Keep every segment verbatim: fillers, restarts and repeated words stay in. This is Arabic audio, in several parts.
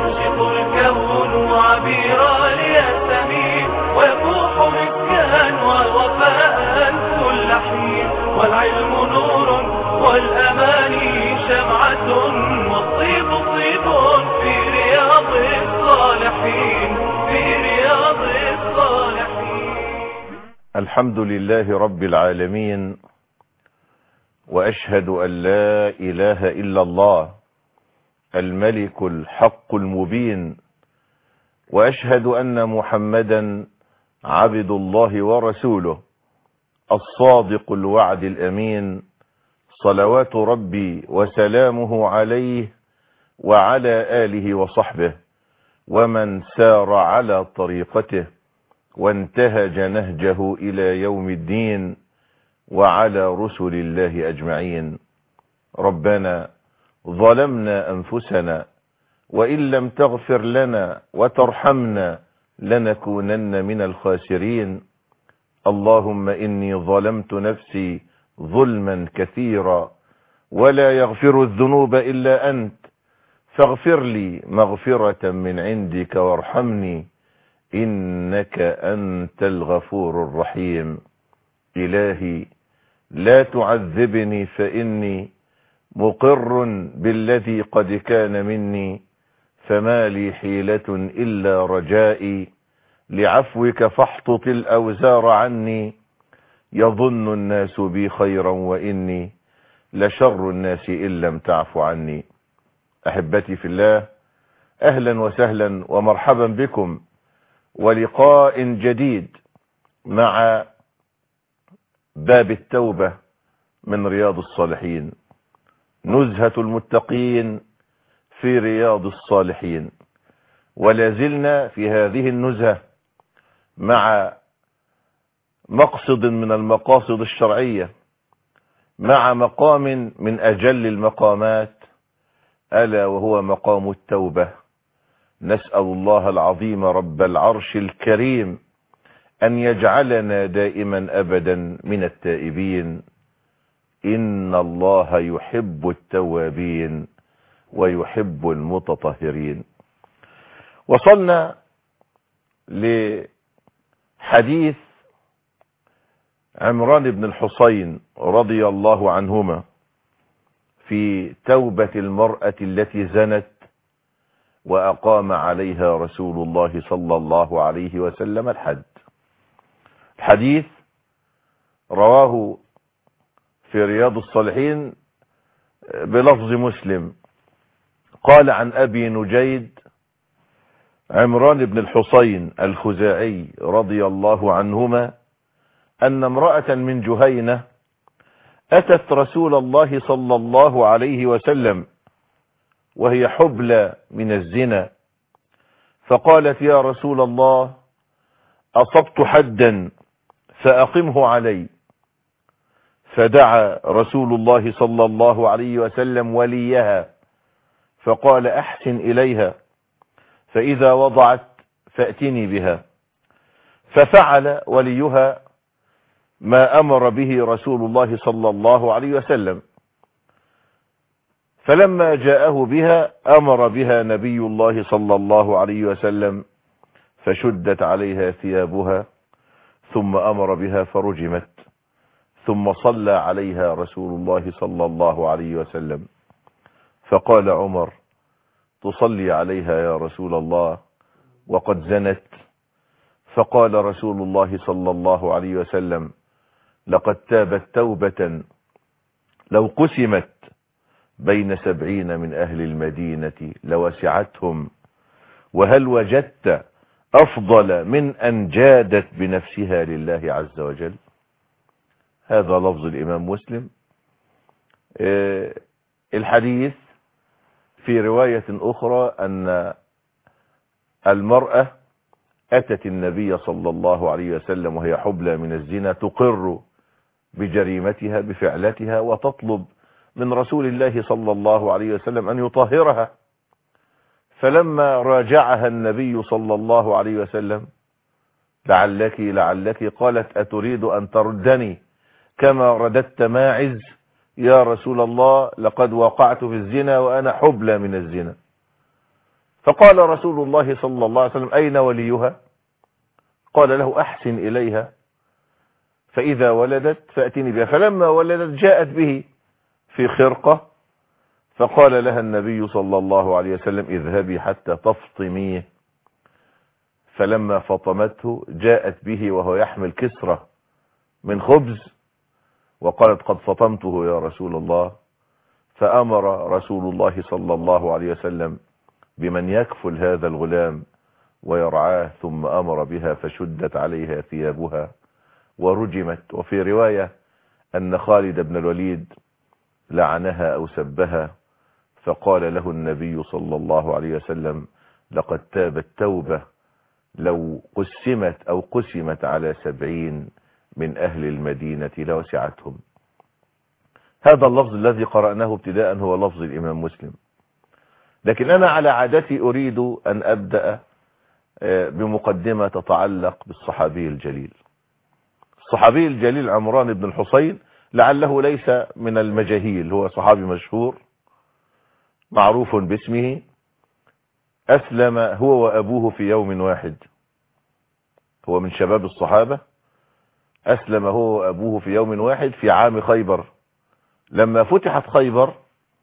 ينشط الكون عبيرا ليستميل ويفوح مسكا ووفاء كل حين. والعلم نور والأماني شمعة والطيب طيب في رياض الصالحين في رياض الصالحين. الحمد لله رب العالمين، وأشهد أن لا إله إلا الله الملك الحق المبين، وأشهد أن محمدا عبد الله ورسوله الصادق الوعد الأمين، صلوات ربي وسلامه عليه وعلى آله وصحبه ومن سار على طريقته وانتهج نهجه إلى يوم الدين، وعلى رسل الله أجمعين. ربنا ظلمنا أنفسنا وإن لم تغفر لنا وترحمنا لنكونن من الخاسرين. اللهم إني ظلمت نفسي ظلما كثيرا ولا يغفر الذنوب إلا أنت، فاغفر لي مغفرة من عندك وارحمني إنك أنت الغفور الرحيم. إلهي لا تعذبني فإني مقر بالذي قد كان مني، فما لي حيلة إلا رجائي لعفوك فاحطط الأوزار عني. يظن الناس بي خيرا وإني لشر الناس إن لم تعف عني. أحبتي في الله، أهلا وسهلا ومرحبا بكم ولقاء جديد مع باب التوبة من رياض الصالحين، نزهة المتقين في رياض الصالحين. ولا زلنا في هذه النزهة مع مقصد من المقاصد الشرعية، مع مقام من أجل المقامات، ألا وهو مقام التوبة. نسأل الله العظيم رب العرش الكريم أن يجعلنا دائما أبدا من التائبين. إن الله يحب التوابين ويحب المتطهرين. وصلنا لحديث عمران بن الحصين رضي الله عنهما في توبة المرأة التي زنت وأقام عليها رسول الله صلى الله عليه وسلم الحد. الحديث رواه في رياض الصالحين بلفظ مسلم. قال عن أبي نجيد عمران بن الحصين الخزاعي رضي الله عنهما أن امرأة من جهينة أتت رسول الله صلى الله عليه وسلم وهي حبلى من الزنا، فقالت: يا رسول الله، أصبت حدا فأقمه علي. فدعا رسول الله صلى الله عليه وسلم وليها فقال: أحسن إليها، فإذا وضعت فأتني بها. ففعل وليها ما أمر به رسول الله صلى الله عليه وسلم. فلما جاءه بها أمر بها نبي الله صلى الله عليه وسلم، فشدت عليها ثيابها ثم أمر بها فرجمت، ثم صلى عليها رسول الله صلى الله عليه وسلم. فقال عمر: تصلي عليها يا رسول الله وقد زنت؟ فقال رسول الله صلى الله عليه وسلم: لقد تابت توبة لو قسمت بين سبعين من أهل المدينة لوسعتهم، وهل وجدت أفضل من أن جادت بنفسها لله عز وجل؟ هذا لفظ الإمام مسلم. الحديث في رواية أخرى أن المرأة أتت النبي صلى الله عليه وسلم وهي حبلى من الزنا تقر بجريمتها بفعلتها وتطلب من رسول الله صلى الله عليه وسلم أن يطهرها. فلما راجعها النبي صلى الله عليه وسلم: لعلك لعلك قالت: أتريد أن تردني كما رددت ماعز؟ يا رسول الله، لقد وقعت في الزنا وأنا حبلى من الزنا. فقال رسول الله صلى الله عليه وسلم أين وليها؟ قال له أحسن إليها فإذا ولدت فأتني بها. فلما ولدت جاءت به في خرقة، فقال لها النبي صلى الله عليه وسلم اذهبي حتى تفطميه. فلما فطمته جاءت به وهو يحمل كسرة من خبز، وقالت قد فطمته يا رسول الله. فأمر رسول الله صلى الله عليه وسلم بمن يكفل هذا الغلام ويرعاه، ثم أمر بها فشدت عليها ثيابها ورجمت. وفي رواية أن خالد بن الوليد لعنها أو سبها، فقال له النبي صلى الله عليه وسلم لقد تابت توبة لو قسمت أو قسمت على سبعين من أهل المدينة لوسعتهم. هذا اللفظ الذي قرأناه ابتداء هو لفظ الإمام مسلم، لكن أنا على عادتي أريد أن أبدأ بمقدمة تتعلق بالصحابي الجليل. الصحابي الجليل عمران بن الحصين لعله ليس من المجاهيل، هو صحابي مشهور معروف باسمه، أسلم هو وأبوه في يوم واحد، هو من شباب الصحابة، أسلم هو وأبوه في يوم واحد في عام خيبر. لما فتحت خيبر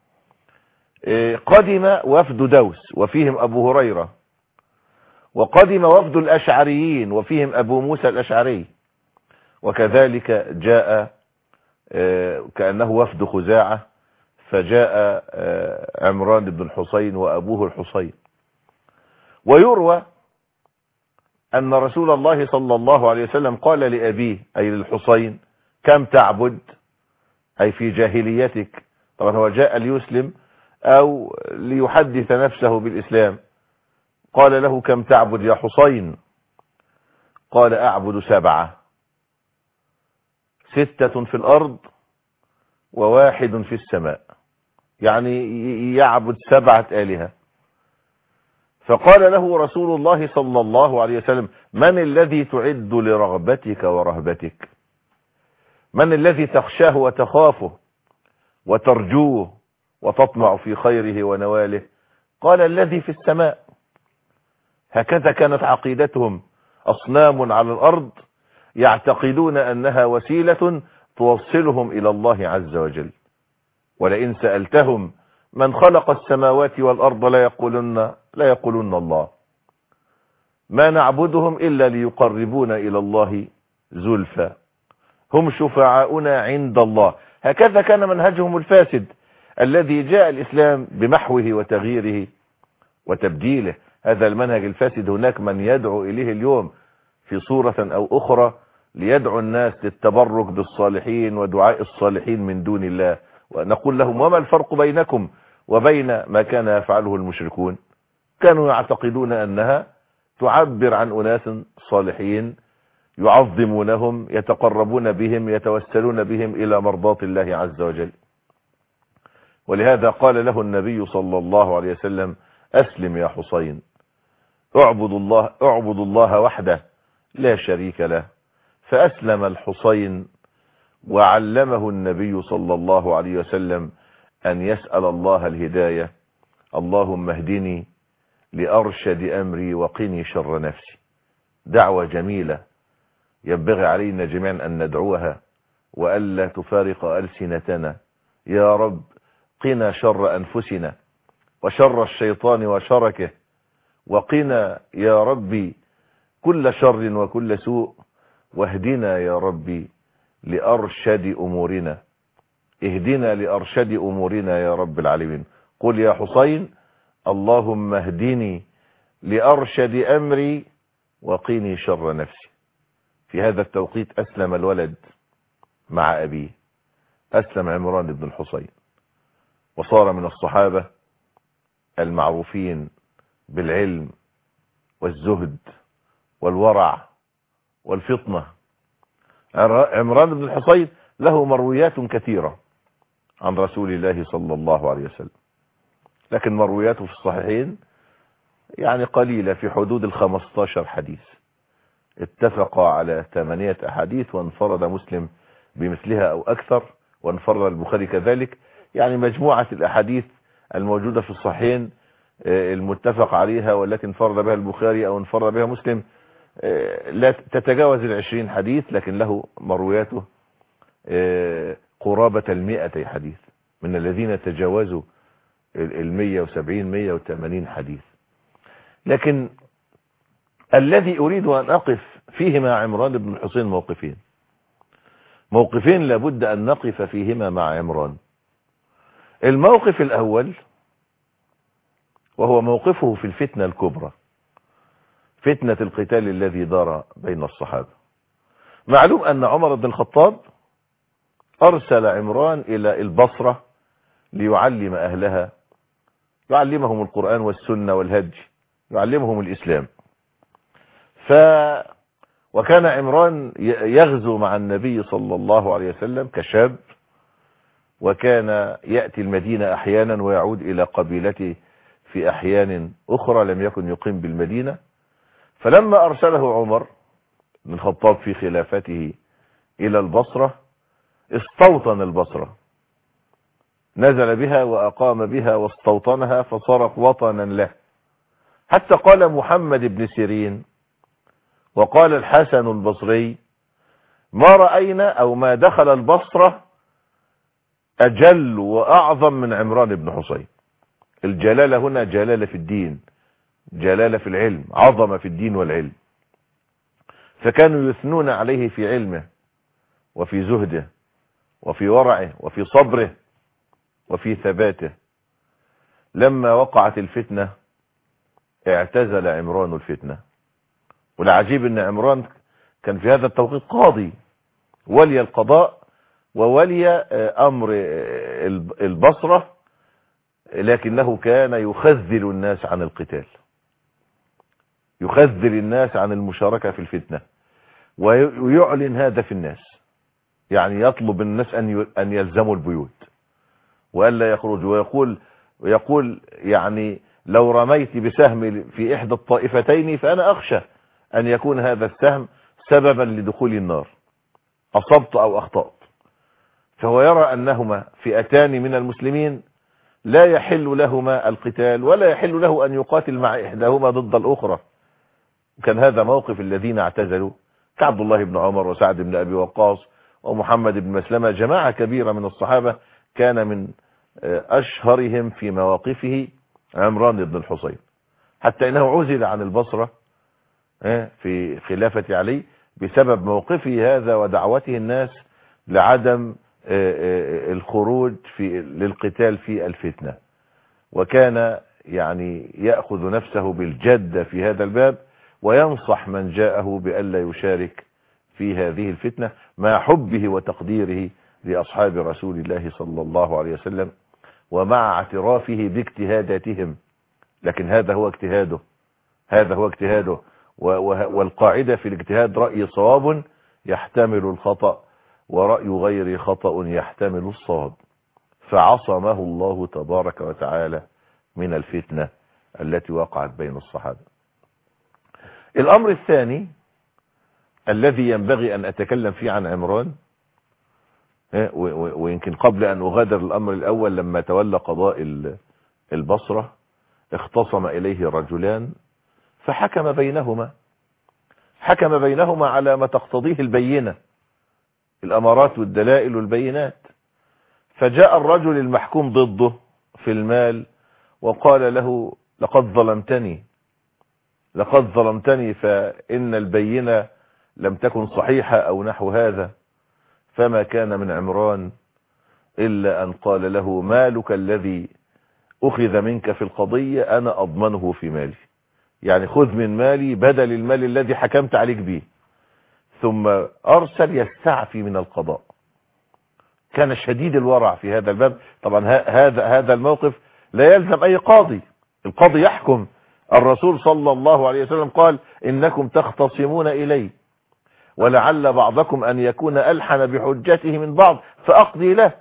قدم وفد دوس وفيهم أبو هريرة، وقدم وفد الأشعريين وفيهم أبو موسى الأشعري، وكذلك جاء كأنه وفد خزاعة، فجاء عمران بن الحصين وأبوه الحصين. ويروى أن رسول الله صلى الله عليه وسلم قال لأبيه أي للحصين كم تعبد، أي في جاهليتك، طبعا هو جاء ليسلم أو ليحدث نفسه بالإسلام، قال له كم تعبد يا حصين؟ قال أعبد سبعة، ستة في الأرض وواحد في السماء، يعني يعبد سبعة آلهة. فقال له رسول الله صلى الله عليه وسلم من الذي تعد لرغبتك ورهبتك؟ من الذي تخشاه وتخافه وترجوه وتطمع في خيره ونواله؟ قال الذي في السماء. هكذا كانت عقيدتهم، أصنام على الأرض يعتقدون أنها وسيلة توصلهم إلى الله عز وجل. ولئن سألتهم من خلق السماوات والأرض لا يقولون, لا يقولون الله، ما نعبدهم إلا ليقربونا إلى الله زلفى، هم شفعاؤنا عند الله. هكذا كان منهجهم الفاسد الذي جاء الإسلام بمحوه وتغييره وتبديله. هذا المنهج الفاسد هناك من يدعو إليه اليوم في صورة أو أخرى ليدعو الناس للتبرك بالصالحين ودعاء الصالحين من دون الله، ونقول لهم وما الفرق بينكم وبين ما كان يفعله المشركون؟ كانوا يعتقدون أنها تعبر عن أناس صالحين يعظمونهم يتقربون بهم يتوسلون بهم إلى مرضات الله عز وجل. ولهذا قال له النبي صلى الله عليه وسلم أسلم يا حصين، اعبد الله, اعبد الله وحده لا شريك له. فأسلم الحصين، وعلمه النبي صلى الله عليه وسلم أن يسأل الله الهداية، اللهم اهدني لأرشد أمري وقني شر نفسي. دعوة جميلة ينبغي علينا جميعا أن ندعوها وألا تفارق ألسنتنا. يا رب قنا شر أنفسنا وشر الشيطان وشركه، وقنا يا ربي كل شر وكل سوء، واهدنا يا ربي لأرشد أمورنا، اهدنا لأرشد أمورنا يا رب العالمين. قل يا حصين اللهم اهدني لأرشد أمري وقيني شر نفسي. في هذا التوقيت أسلم الولد مع أبيه، أسلم عمران بن الحصين، وصار من الصحابة المعروفين بالعلم والزهد والورع والفطنة. عمران بن الحصين له مرويات كثيرة عن رسول الله صلى الله عليه وسلم، لكن مروياته في الصحيحين يعني قليلة، في حدود الخمستاشر حديث. اتفق على ثمانية أحاديث وانفرد مسلم بمثلها أو أكثر، وانفرد البخاري كذلك. يعني مجموعة الأحاديث الموجودة في الصحيحين المتفق عليها والتي انفرد بها البخاري او انفرد بها مسلم لا تتجاوز العشرين حديث، لكن له مروياته قرابة المئة حديث، من الذين تجاوزوا المية وسبعين مية وثمانين حديث. لكن الذي أريد أن أقف فيه مع عمران بن الحصين موقفين موقفين لابد أن نقف فيهما مع عمران. الموقف الأول وهو موقفه في الفتنة الكبرى، فتنة القتال الذي دار بين الصحابة. معلوم أن عمر بن الخطاب أرسل عمران إلى البصرة ليعلم أهلها، يعلمهم القرآن والسنة والهدي، يعلمهم الإسلام. ف وكان عمران يغزو مع النبي صلى الله عليه وسلم كشاب، وكان يأتي المدينة أحيانا ويعود إلى قبيلته في أحيان أخرى لم يكن يقيم بالمدينة. فلما أرسله عمر بن الخطاب في خلافته إلى البصرة استوطن البصرة، نزل بها وأقام بها واستوطنها فصارت وطنا له. حتى قال محمد بن سيرين وقال الحسن البصري ما رأينا أو ما دخل البصرة أجل وأعظم من عمران بن حصين. الجلالة هنا جلالة في الدين، جلالة في العلم، عظمة في الدين والعلم. فكانوا يثنون عليه في علمه وفي زهده وفي ورعه وفي صبره وفي ثباته. لما وقعت الفتنة اعتزل عمران الفتنة. والعجيب ان عمران كان في هذا التوقيت قاضي، ولي القضاء وولي امر البصرة، لكنه كان يخذل الناس عن القتال، يخذل الناس عن المشاركة في الفتنة، ويعلن هذا في الناس. يعني يطلب الناس ان ان يلزموا البيوت والا يخرجوا، ويقول ويقول يعني لو رميت بسهم في احدى الطائفتين فانا اخشى ان يكون هذا السهم سببا لدخول النار، اصبت او اخطأت. فهو يرى انهما فئتان من المسلمين لا يحل لهما القتال ولا يحل له ان يقاتل مع احداهما ضد الاخرى. كان هذا موقف الذين اعتزلوا كعبد الله بن عمر وسعد بن ابي وقاص ومحمد بن مسلمة، جماعة كبيرة من الصحابة كان من اشهرهم في مواقفه عمران بن الحصين. حتى انه عزل عن البصرة في خلافة علي بسبب موقفه هذا ودعوته الناس لعدم الخروج في للقتال في الفتنة. وكان يعني يأخذ نفسه بالجد في هذا الباب وينصح من جاءه بألا يشارك في هذه الفتنة، مع حبه وتقديره لأصحاب رسول الله صلى الله عليه وسلم ومع اعترافه باجتهاداتهم. لكن هذا هو اجتهاده، هذا هو اجتهاده والقاعدة في الاجتهاد رأي صواب يحتمل الخطأ ورأي غير خطأ يحتمل الصواب. فعصمه الله تبارك وتعالى من الفتنة التي وقعت بين الصحابة. الأمر الثاني الذي ينبغي أن أتكلم فيه عن عمران، ويمكن قبل أن أغادر الأمر الأول، لما تولى قضاء البصرة اختصم إليه رجلان فحكم بينهما حكم بينهما على ما تقتضيه البينة، الأمارات والدلائل والبينات. فجاء الرجل المحكوم ضده في المال وقال له لقد ظلمتني لقد ظلمتني فإن البينة لم تكن صحيحة أو نحو هذا. فما كان من عمران إلا أن قال له مالك الذي أخذ منك في القضية أنا أضمنه في مالي، يعني خذ من مالي بدل المال الذي حكمت عليك به. ثم أرسل يستعفي من القضاء. كان شديد الورع في هذا الباب. طبعا هذا هذا الموقف لا يلزم أي قاضي، القاضي يحكم. الرسول صلى الله عليه وسلم قال إنكم تختصمون إلي ولعل بعضكم أن يكون ألحن بحجته من بعض فأقضي له،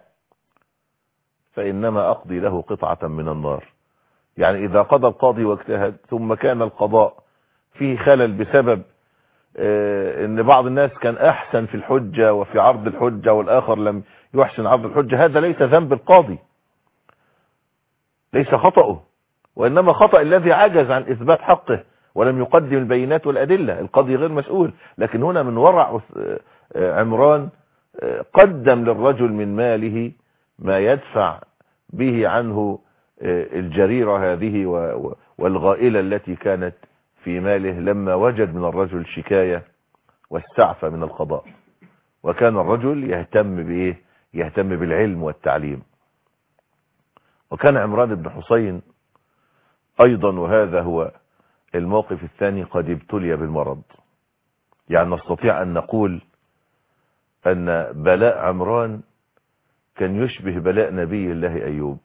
فإنما أقضي له قطعة من النار. يعني إذا قضى القاضي واجتهد ثم كان القضاء فيه خلل بسبب ان بعض الناس كان احسن في الحجة وفي عرض الحجة والاخر لم يحسن عرض الحجة، هذا ليس ذنب القاضي، ليس خطأه، وإنما خطأ الذي عجز عن إثبات حقه ولم يقدم البينات والأدلة. القاضي غير مسؤول، لكن هنا من ورع عمران قدم للرجل من ماله ما يدفع به عنه الجريرة هذه والغائلة التي كانت في ماله لما وجد من الرجل شكاية واستعفى من القضاء. وكان الرجل يهتم بإيه؟ يهتم بالعلم والتعليم. وكان عمران بن حسين أيضا، وهذا هو الموقف الثاني، قد ابتلي بالمرض. يعني نستطيع أن نقول أن بلاء عمران كان يشبه بلاء نبي الله أيوب.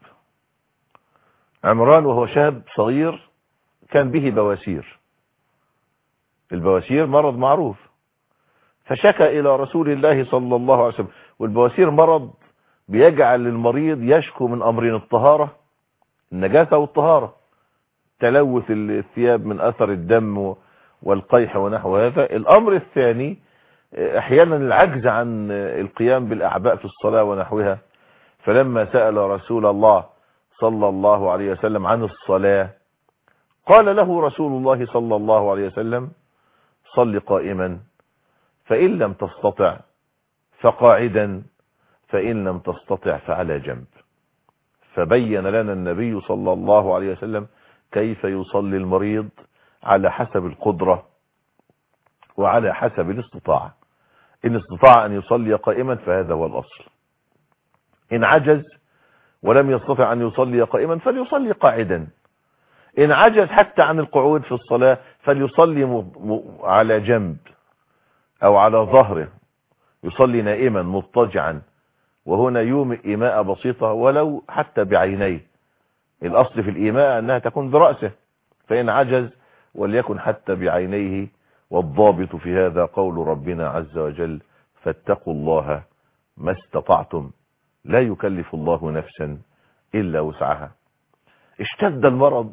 عمران وهو شاب صغير كان به بواسير. البواسير مرض معروف، فشكى إلى رسول الله صلى الله عليه وسلم. والبواسير مرض بيجعل المريض يشكو من أمرين: الطهارة، النجاسة والطهارة، تلوث الثياب من أثر الدم والقيح ونحو هذا. الأمر الثاني أحيانا العجز عن القيام بالأعباء في الصلاة ونحوها. فلما سأل رسول الله صلى الله عليه وسلم عن الصلاة قال له رسول الله صلى الله عليه وسلم: صل قائما، فإن لم تستطع فقاعدا، فإن لم تستطع فعلى جنب. فبين لنا النبي صلى الله عليه وسلم كيف يصلي المريض على حسب القدرة وعلى حسب الاستطاعة. إن استطاع أن يصلي قائما فهذا هو الأصل. إن عجز ولم يستطع أن يصلي قائما فليصلي قاعدا. إن عجز حتى عن القعود في الصلاة فليصلي على جنب أو على ظهره، يصلي نائما مضطجعا، وهنا يومئ إيماء بسيطة ولو حتى بعينيه. الأصل في الإيماء أنها تكون برأسه، فإن عجز وليكن حتى بعينيه. والضابط في هذا قول ربنا عز وجل: فاتقوا الله ما استطعتم، لا يكلف الله نفسا إلا وسعها. اشتد المرض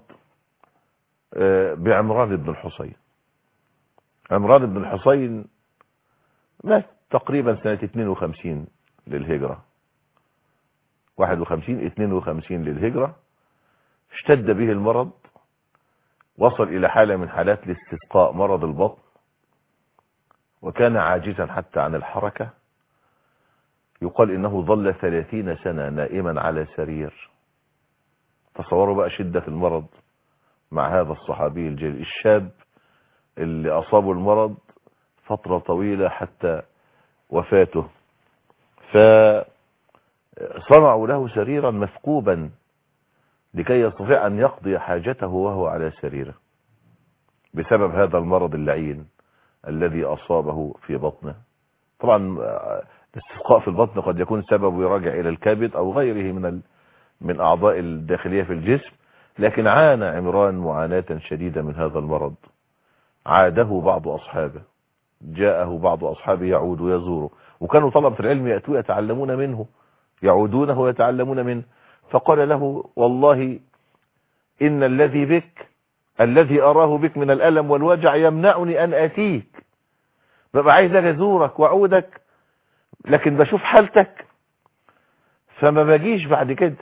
بعمران بن الحسين. عمران بن الحسين مات تقريبا سنة اثنين وخمسين للهجرة، واحد وخمسين اثنين وخمسين للهجرة. اشتد به المرض، وصل إلى حالة من حالات الاستسقاء، مرض البطن، وكان عاجزا حتى عن الحركة. يقال إنه ظل ثلاثين سنة نائما على سرير. تصوروا بقى شدة المرض مع هذا الصحابي الجليل الشاب اللي أصابه المرض فترة طويلة حتى وفاته. فصنعوا له سريرا مثقوبا لكي يستطيع أن يقضي حاجته وهو على سريره، بسبب هذا المرض اللعين الذي أصابه في بطنه. طبعا الاستسقاء في البطن قد يكون سببه يراجع إلى الكبد أو غيره من من أعضاء الداخلية في الجسم، لكن عانى عمران معاناة شديدة من هذا المرض. عاده بعض أصحابه، جاءه بعض أصحابه يعود ويزوره، وكانوا طلبة العلم يأتوا يتعلمون منه، يعودونه ويتعلمون منه. فقال له: والله إن الذي بك، الذي أراه بك من الألم والوجع يمنعني أن أتيك. ببقى عايز أزورك وأعودك، لكن بشوف حالتك فما باجيش بعد كده.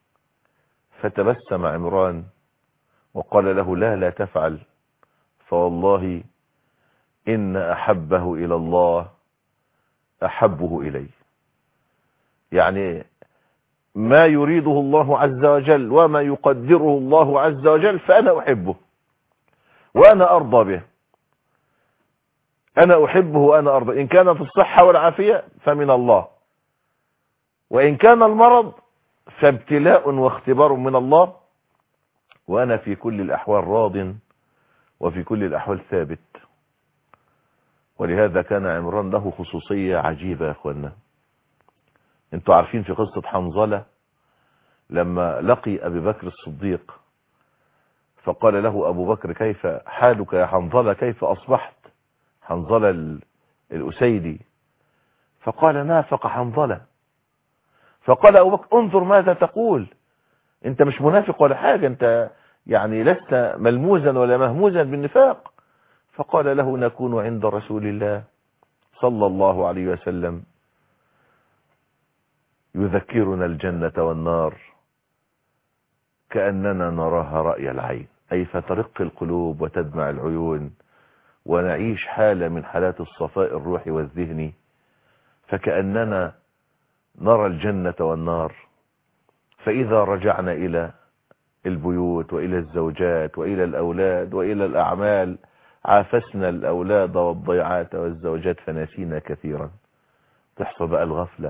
فتبسم عمران وقال له: لا لا تفعل، فوالله إن أحبه إلى الله أحبه إلي. يعني ما يريده الله عز وجل وما يقدره الله عز وجل فأنا أحبه وأنا أرضى به. أنا أحبه وأنا أرضى. إن كان في الصحة والعافية فمن الله، وإن كان المرض فابتلاء واختبار من الله، وأنا في كل الأحوال راض وفي كل الأحوال ثابت. ولهذا كان عمران له خصوصية عجيبة يا أخوانا. انتوا عارفين في قصة حنظلة لما لقي أبي بكر الصديق فقال له أبو بكر: كيف حالك يا حنظلة، كيف أصبحت؟ حنظلة الأسيدي. فقال: نافق حنظلة. فقال أبو بكر: انظر ماذا تقول، انت مش منافق ولا حاجة، انت يعني لست ملموزا ولا مهموزا بالنفاق. فقال له: نكون عند رسول الله صلى الله عليه وسلم يذكرنا الجنة والنار كأننا نراها رأي العين، أي فترق القلوب وتدمع العيون ونعيش حالة من حالات الصفاء الروحي والذهني، فكأننا نرى الجنة والنار. فإذا رجعنا إلى البيوت وإلى الزوجات وإلى الأولاد وإلى الأعمال عافسنا الأولاد والضيعات والزوجات فنسينا كثيرا. تحصل بقى الغفلة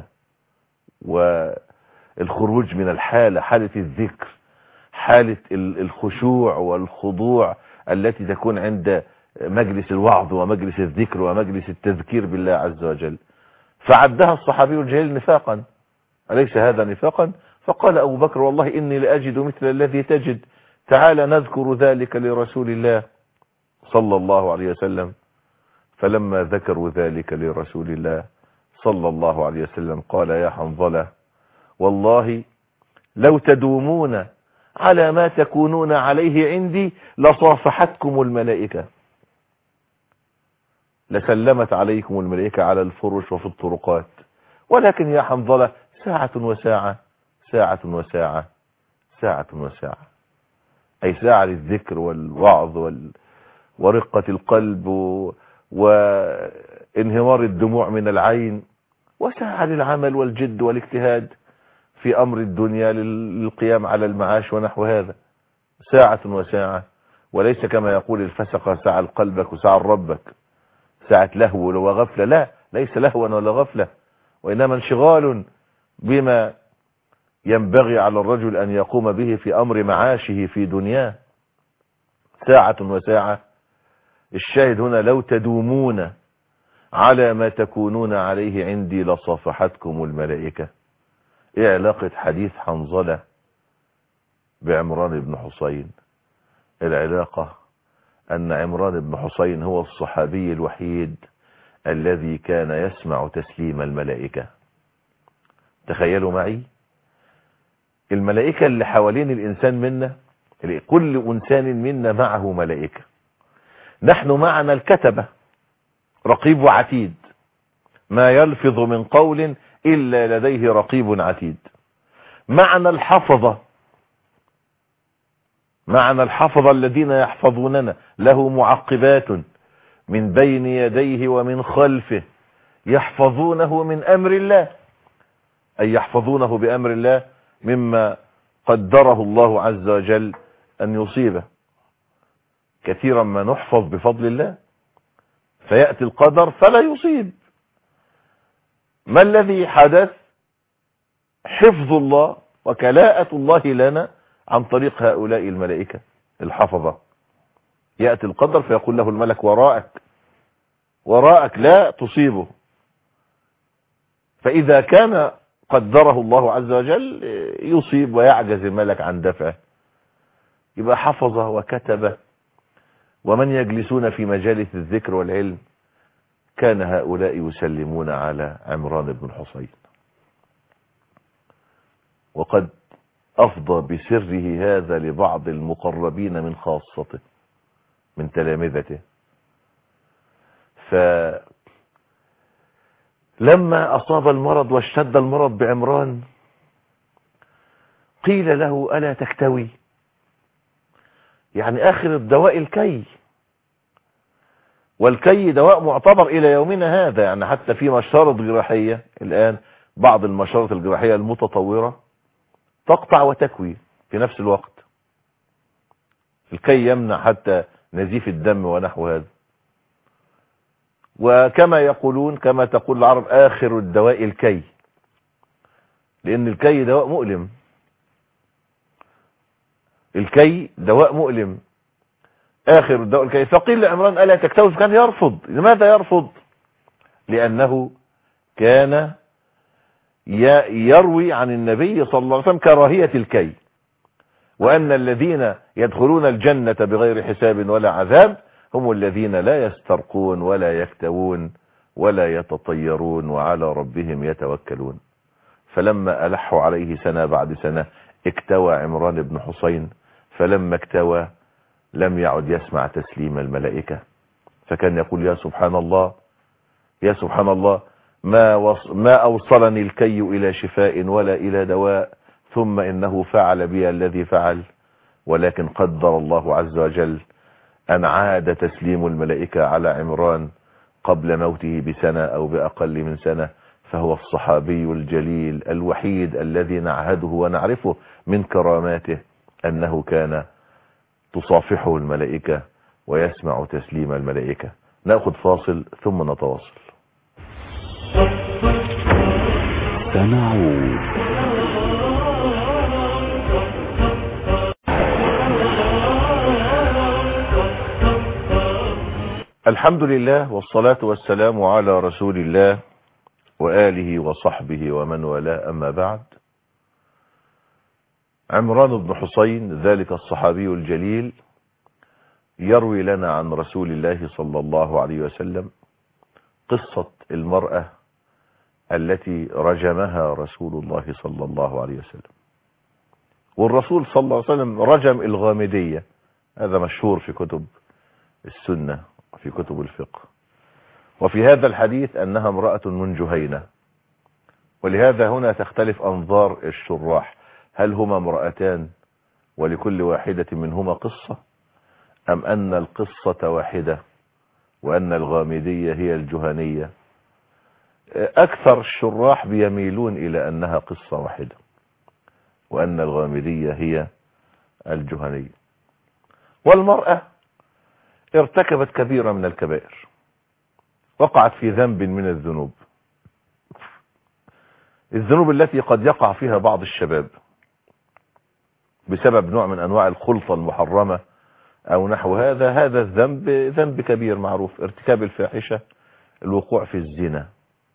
والخروج من الحالة، حالة الذكر، حالة الخشوع والخضوع التي تكون عند مجلس الوعظ ومجلس الذكر ومجلس التذكير بالله عز وجل. فعدها الصحابي الجليل نفاقا، أليس هذا نفاقا؟ فقال أبو بكر والله إني لأجد مثل الذي تجد، تعال نذكر ذلك لرسول الله صلى الله عليه وسلم. فلما ذكروا ذلك لرسول الله صلى الله عليه وسلم قال يا حنظلة والله لو تدومون على ما تكونون عليه عندي لصافحتكم الملائكة، لسلمت عليكم الملائكة على الفرش وفي الطرقات، ولكن يا حنظلة ساعة وساعة ساعة وساعة ساعة وساعة، أي ساعة للذكر والوعظ وال... ورقة القلب و... وانهمار الدموع من العين، وساعة للعمل والجد والاجتهاد في أمر الدنيا للقيام على المعاش ونحو هذا، ساعة وساعة. وليس كما يقول الفسقة ساعة لقلبك وساعة لربك، ساعة لهو وغفلة، لا، ليس لهوا ولا غفلة، وإنما انشغال بما ينبغي على الرجل أن يقوم به في أمر معاشه في دنياه، ساعة وساعة. الشاهد هنا لو تدومون على ما تكونون عليه عندي لصافحتكم الملائكة. ايه علاقة حديث حنظلة بعمران بن حسين؟ العلاقة أن عمران بن حسين هو الصحابي الوحيد الذي كان يسمع تسليم الملائكة. تخيلوا معي الملائكة اللي حوالين الإنسان منا، كل إنسان منا معه ملائكة، نحن معنا الكتبة رقيب وعتيد، ما يلفظ من قول إلا لديه رقيب عتيد. معنا الحفظة، معنا الحفظة الذين يحفظوننا، له معقبات من بين يديه ومن خلفه يحفظونه من أمر الله، أي يحفظونه بأمر الله مما قدره الله عز وجل أن يصيبه. كثيرا ما نحفظ بفضل الله فيأتي القدر فلا يصيب. ما الذي حدث؟ حفظ الله وكلاءة الله لنا عن طريق هؤلاء الملائكة الحفظة. يأتي القدر فيقول له الملك وراءك وراءك لا تصيبه، فإذا كان قدره الله عز وجل يصيب ويعجز الملك عن دفعه، يبقى حفظه وكتبه. ومن يجلسون في مجالس الذكر والعلم كان هؤلاء يسلمون على عمران بن حسين، وقد أفضى بسره هذا لبعض المقربين من خاصته من تلامذته. فلما أصاب المرض واشتد المرض بعمران قيل له ألا تكتوي؟ يعني آخر الدواء الكي، والكي دواء معتبر إلى يومنا هذا، يعني حتى في مشارط جراحية الآن، بعض المشارط الجراحية المتطورة تقطع وتكوي في نفس الوقت. الكي يمنع حتى نزيف الدم ونحو هذا. وكما يقولون كما تقول العرب آخر الدواء الكي، لأن الكي دواء مؤلم، الكي دواء مؤلم آخر الدواء الكي. فقيل لعمران ألا تكتوي؟ كان يرفض. لماذا يرفض؟ لأنه كان يروي عن النبي صلى الله عليه وسلم كراهية الكي، وأن الذين يدخلون الجنة بغير حساب ولا عذاب هم الذين لا يسترقون ولا يكتوون ولا يتطيرون وعلى ربهم يتوكلون. فلما ألحوا عليه سنة بعد سنة اكتوى عمران بن حسين، فلما اكتوى لم يعد يسمع تسليم الملائكة، فكان يقول يا سبحان الله يا سبحان الله ما, وص... ما أوصلني الكي إلى شفاء ولا إلى دواء، ثم إنه فعل بي الذي فعل ولكن قدر الله عز وجل أن عاد تسليم الملائكة على عمران قبل موته بسنة أو بأقل من سنة، فهو الصحابي الجليل الوحيد الذي نعهده ونعرفه من كراماته أنه كان تصافحه الملائكة ويسمع تسليم الملائكة. نأخذ فاصل ثم نتواصل. سنعود. الحمد لله والصلاة والسلام على رسول الله وآله وصحبه ومن والاه، أما بعد. عمران بن حسين ذلك الصحابي الجليل يروي لنا عن رسول الله صلى الله عليه وسلم قصة المرأة التي رجمها رسول الله صلى الله عليه وسلم. والرسول صلى الله عليه وسلم رجم الغامدية، هذا مشهور في كتب السنة في كتب الفقه. وفي هذا الحديث أنها امرأة من جهينة، ولهذا هنا تختلف أنظار الشراح، هل هما امرأتان ولكل واحدة منهما قصة، أم أن القصة واحدة وأن الغامدية هي الجهنية؟ أكثر الشراح بيميلون إلى أنها قصة واحدة وأن الغامدية هي الجهنية. والمرأة ارتكبت كبيرة من الكبائر، وقعت في ذنب من الذنوب، الذنوب التي قد يقع فيها بعض الشباب بسبب نوع من أنواع الخلطة المحرمة أو نحو هذا. هذا الذنب ذنب كبير معروف، ارتكاب الفاحشة، الوقوع في الزنا.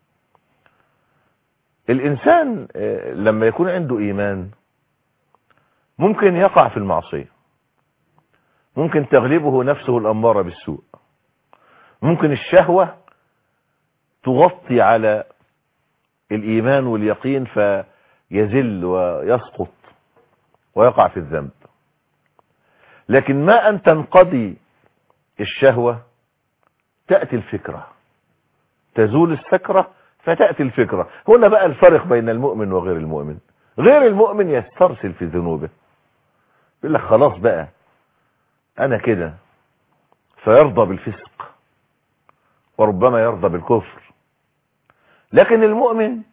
الإنسان لما يكون عنده إيمان ممكن يقع في المعصية، ممكن تغلبه نفسه الأمارة بالسوء، ممكن الشهوة تغطي على الإيمان واليقين فيزل ويسقط ويقع في الذنب. لكن ما أن تنقضي الشهوة تأتي الفكرة، تزول السكرة فتأتي الفكرة. هنا بقى الفرق بين المؤمن وغير المؤمن. غير المؤمن يسترسل في ذنوبه، يقول لك خلاص بقى أنا كده، فيرضى بالفسق وربما يرضى بالكفر. لكن المؤمن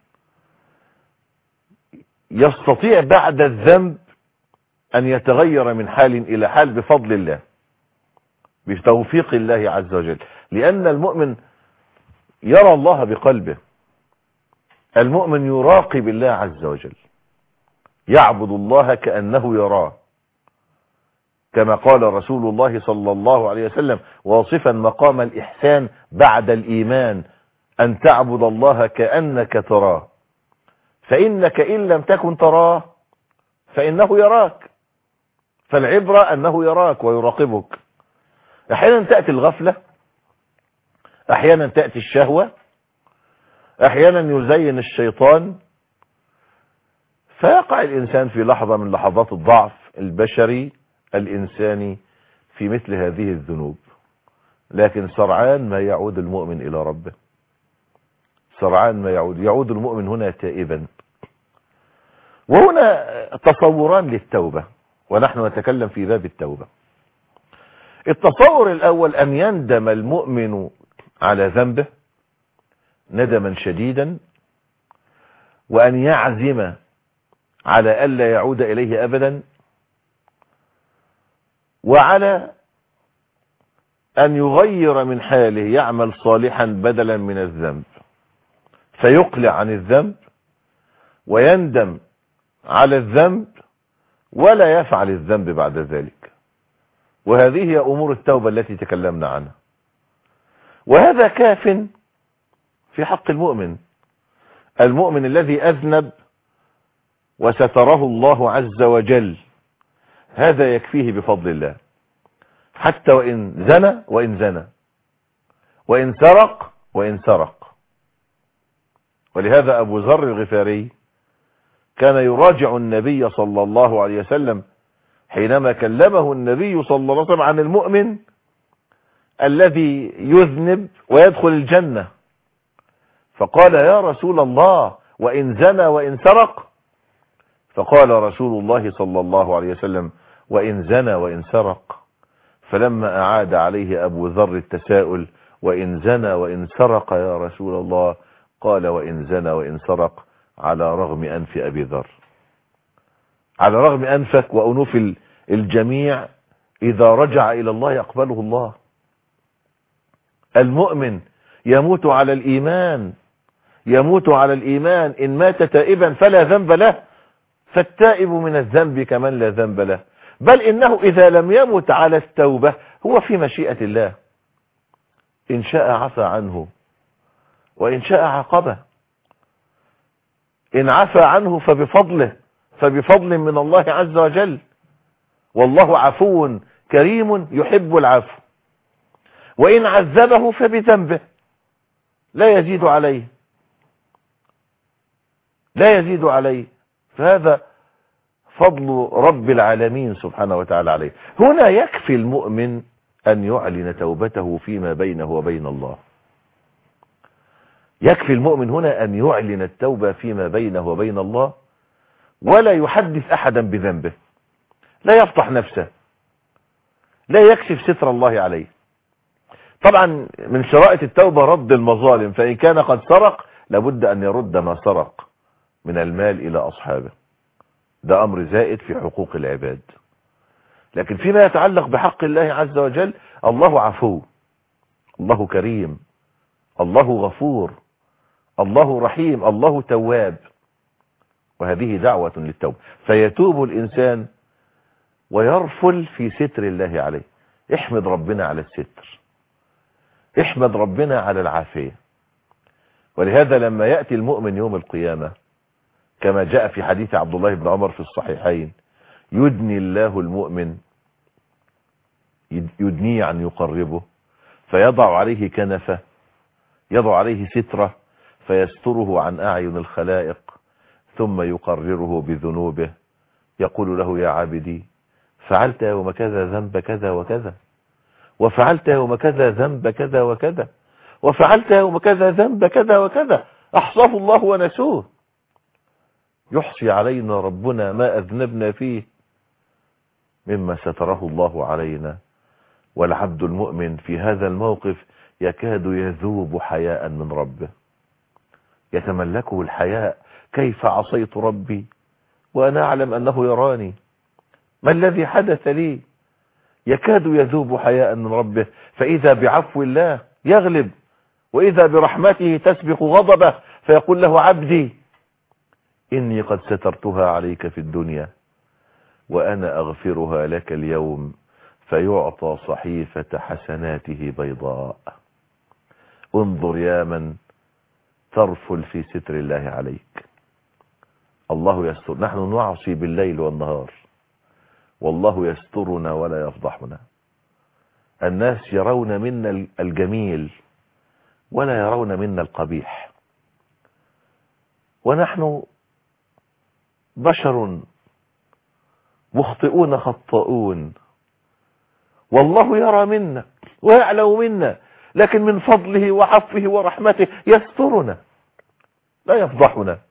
يستطيع بعد الذنب أن يتغير من حال إلى حال بفضل الله، بتوفيق الله عز وجل، لأن المؤمن يرى الله بقلبه، المؤمن يراقب الله عز وجل، يعبد الله كأنه يراه، كما قال رسول الله صلى الله عليه وسلم واصفا مقام الإحسان بعد الإيمان: أن تعبد الله كأنك تراه، فإنك إن لم تكن تراه فإنه يراك. فالعبرة أنه يراك ويراقبك. أحيانا تأتي الغفلة، أحيانا تأتي الشهوة، أحيانا يزين الشيطان، فيقع الإنسان في لحظة من لحظات الضعف البشري الإنساني في مثل هذه الذنوب. لكن سرعان ما يعود المؤمن إلى ربه، سرعان ما يعود يعود المؤمن هنا تائبا. وهنا تصوران للتوبة، ونحن نتكلم في باب التوبة. التصور الأول أن يندم المؤمن على ذنبه ندما شديدا، وأن يعزم على ألا يعود إليه أبدا، وعلى أن يغير من حاله، يعمل صالحا بدلا من الذنب، فيقلع عن الذنب ويندم على الذنب ولا يفعل الذنب بعد ذلك. وهذه هي أمور التوبة التي تكلمنا عنها. وهذا كاف في حق المؤمن، المؤمن الذي أذنب وستره الله عز وجل، هذا يكفيه بفضل الله، حتى وإن زنى وإن زنى، وإن سرق وإن سرق. ولهذا أبو ذر الغفاري كان يراجع النبي صلى الله عليه وسلم حينما كلمه النبي صلى الله عليه وسلم عن المؤمن الذي يذنب ويدخل الجنة، فقال: يا رسول الله، وإن زنى وإن سرق؟ فقال رسول الله صلى الله عليه وسلم: وإن زنى وإن سرق. فلما أعاد عليه أبو ذر التساؤل وإن زنى وإن سرق يا رسول الله، قال وإن زنى وإن سرق على رغم أنف أبي ذر، على رغم أنفك وأنوف الجميع، إذا رجع إلى الله يقبله الله. المؤمن يموت على الإيمان، يموت على الإيمان، إن مات تائبا فلا ذنب له، فالتائب من الذنب كمن لا ذنب له. بل إنه إذا لم يمت على التوبة هو في مشيئة الله، إن شاء عفى عنه وإن شاء عاقبه. إن عفى عنه فبفضله، فبفضل من الله عز وجل، والله عفو كريم يحب العفو. وإن عذبه فبذنبه لا يزيد عليه، لا يزيد عليه. فهذا فضل رب العالمين سبحانه وتعالى عليه. هنا يكفي المؤمن أن يعلن توبته فيما بينه وبين الله، يكفي المؤمن هنا أن يعلن التوبة فيما بينه وبين الله، ولا يحدث أحدا بذنبه، لا يفضح نفسه، لا يكشف ستر الله عليه. طبعا من شرائط التوبة رد المظالم، فإن كان قد سرق لابد أن يرد ما سرق من المال إلى أصحابه، ده أمر زائد في حقوق العباد. لكن فيما يتعلق بحق الله عز وجل، الله عفو، الله كريم، الله غفور، الله رحيم، الله تواب، وهذه دعوة للتوبة. فيتوب الإنسان ويرفل في ستر الله عليه. احمد ربنا على الستر، احمد ربنا على العافية. ولهذا لما يأتي المؤمن يوم القيامة كما جاء في حديث عبد الله بن عمر في الصحيحين، يدني الله المؤمن، يدنيه عن يقربه، فيضع عليه كنفه، يضع عليه سترة فيستره عن أعين الخلائق، ثم يقرره بذنوبه، يقول له يا عبدي فعلت يوم كذا ذنب كذا وكذا، وفعلت يوم كذا ذنب كذا وكذا، وفعلت يوم كذا ذنب كذا وكذا، أحصاه الله ونسوه. يحصي علينا ربنا ما أذنبنا فيه مما ستره الله علينا. والعبد المؤمن في هذا الموقف يكاد يذوب حياء من ربه، يتملكه الحياء، كيف عصيت ربي وأنا أعلم أنه يراني، ما الذي حدث لي؟ يكاد يذوب حياء من ربه. فإذا بعفو الله يغلب، وإذا برحمته تسبق غضبه، فيقول له عبدي إني قد سترتها عليك في الدنيا وأنا أغفرها لك اليوم، فيعطى صحيفة حسناته بيضاء. انظر يا من ترفل في ستر الله عليك. الله يستر، نحن نعصي بالليل والنهار والله يسترنا ولا يفضحنا. الناس يرون منا الجميل ولا يرون منا القبيح، ونحن بشر مخطئون خطاؤون، والله يرى منا ويعلم منا، لكن من فضله وعفوه ورحمته يسترنا لا يفضحنا.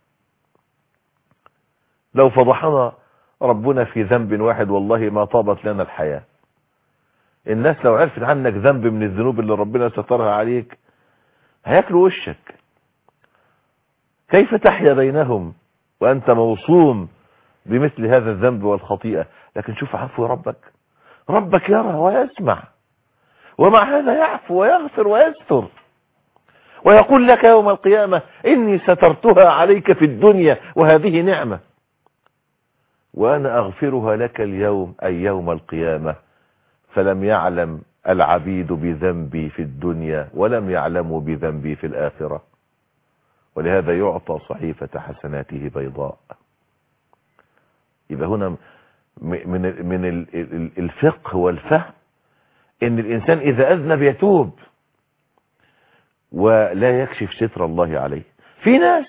لو فضحنا ربنا في ذنب واحد والله ما طابت لنا الحياة. الناس لو عرفت عنك ذنب من الذنوب اللي ربنا سترها عليك هياكلوا وشك. كيف تحيا بينهم وأنت موصوم بمثل هذا الذنب والخطيئة؟ لكن شوف عفو ربك، ربك يرى ويسمع، ومع هذا يعفو ويغفر ويستر، ويقول لك يوم القيامة إني سترتها عليك في الدنيا وهذه نعمة، وأنا أغفرها لك اليوم أي يوم القيامة. فلم يعلم العبيد بذنبي في الدنيا ولم يعلموا بذنبي في الآخرة، ولهذا يعطى صحيفة حسناته بيضاء. يبقى هنا من من الفقه والفهم ان الانسان اذا اذنب يتوب ولا يكشف ستر الله عليه. في ناس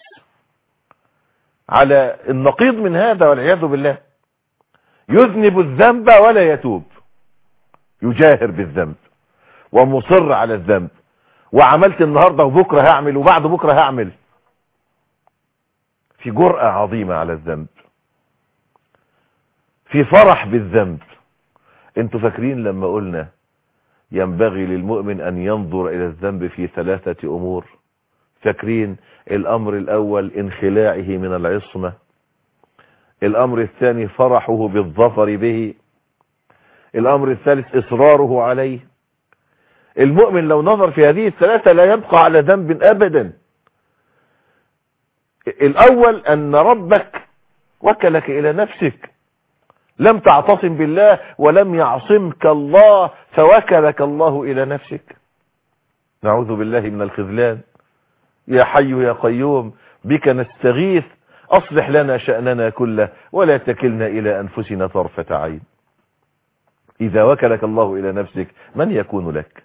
على النقيض من هذا والعياذ بالله، يذنب الذنب ولا يتوب، يجاهر بالذنب ومصر على الذنب، وعملت النهارده وبكره هعمل وبعد بكره هعمل، في جرأة عظيمة على الذنب، في فرح بالذنب، انتوا فاكرين لما قلنا ينبغي للمؤمن ان ينظر الى الذنب في ثلاثة امور؟ فاكرين الامر الاول انخلاعه من العصمة، الامر الثاني فرحه بالظفر به، الامر الثالث اصراره عليه. المؤمن لو نظر في هذه الثلاثة لا يبقى على ذنب ابدا. الاول ان ربك وكلك الى نفسك، لم تعتصم بالله ولم يعصمك الله فوكلك الله الى نفسك. نعوذ بالله من الخذلان. يا حي يا قيوم بك نستغيث اصلح لنا شأننا كله ولا تكلنا الى انفسنا طرفة عين. اذا وكلك الله الى نفسك من يكون لك؟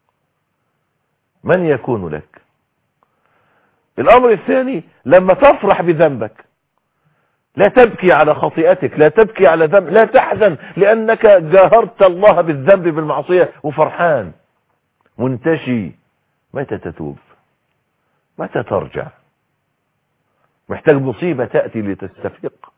من يكون لك؟ الامر الثاني لما تفرح بذنبك، لا تبكي على خطيئتك، لا تبكي على ذنب، لا تحزن لانك جاهرت الله بالذنب بالمعصية وفرحان منتشي. متى تتوب؟ متى ترجع؟ محتاج مصيبة تأتي لتستفيق.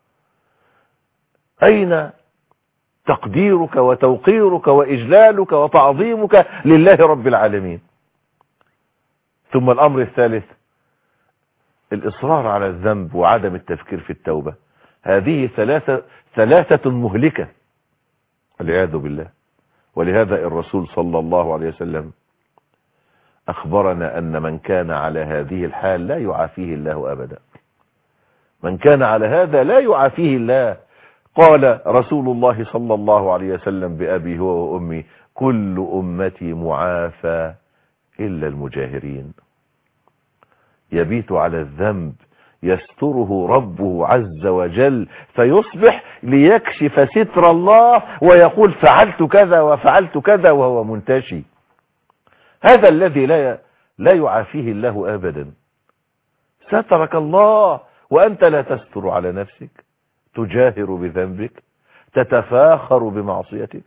أين تقديرك وتوقيرك وإجلالك وتعظيمك لله رب العالمين؟ ثم الأمر الثالث الإصرار على الذنب وعدم التفكير في التوبة. هذه ثلاثة ثلاثة مهلكة والعياذ بالله. ولهذا الرسول صلى الله عليه وسلم أخبرنا أن من كان على هذه الحال لا يعافيه الله أبدا. من كان على هذا لا يعافيه الله. قال رسول الله صلى الله عليه وسلم بأبي هو وأمي كل أمتي معافى إلا المجاهرين. يبيت على الذنب يستره ربه عز وجل فيصبح ليكشف ستر الله ويقول فعلت كذا وفعلت كذا وهو منتشي. هذا الذي لا لا يعافيه الله أبدا. سترك الله وأنت لا تستر على نفسك، تجاهر بذنبك، تتفاخر بمعصيتك.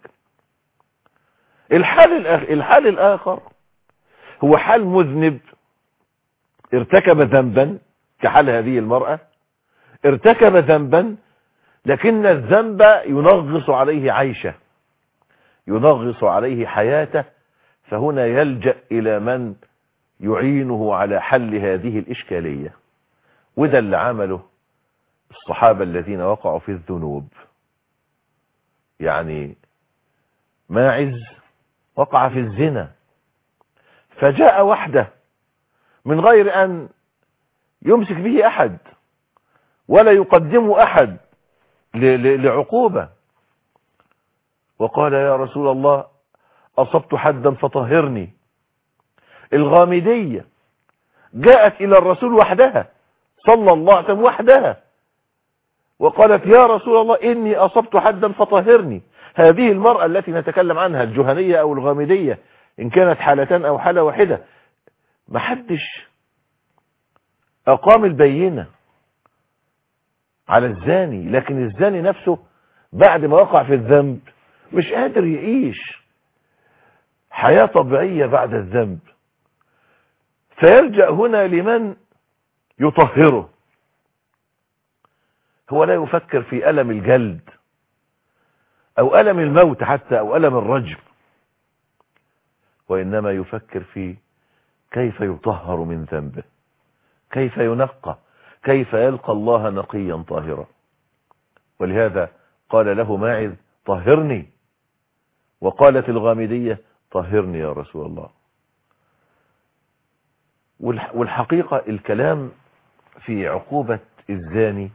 الحال الحال الآخر هو حال مذنب ارتكب ذنبا كحال هذه المرأة، ارتكب ذنبا لكن الذنب ينغص عليه عيشه، ينغص عليه حياته، فهنا يلجأ إلى من يعينه على حل هذه الإشكالية. وده اللي عمله الصحابة الذين وقعوا في الذنوب. يعني ماعز وقع في الزنا فجاء وحده من غير أن يمسك به أحد ولا يقدم أحد لعقوبة، وقال يا رسول الله أصبت حدا فطهرني. الغامدية جاءت إلى الرسول وحدها صلى الله عليه وسلم وحدها وقالت يا رسول الله إني أصبت حدا فطهرني. هذه المرأة التي نتكلم عنها الجهنية أو الغامدية إن كانت حالتان أو حالة واحدة محدش أقام البينة على الزاني، لكن الزاني نفسه بعد ما وقع في الذنب مش قادر يعيش حياة طبيعية بعد الذنب، فيلجأ هنا لمن يطهره. هو لا يفكر في ألم الجلد أو ألم الموت حتى أو ألم الرجم، وإنما يفكر في كيف يطهر من ذنبه، كيف ينقى، كيف يلقى الله نقيا طاهرا. ولهذا قال له ماعز طهرني، وقالت الغامدية طهرني يا رسول الله. والحقيقة الكلام في عقوبة الزاني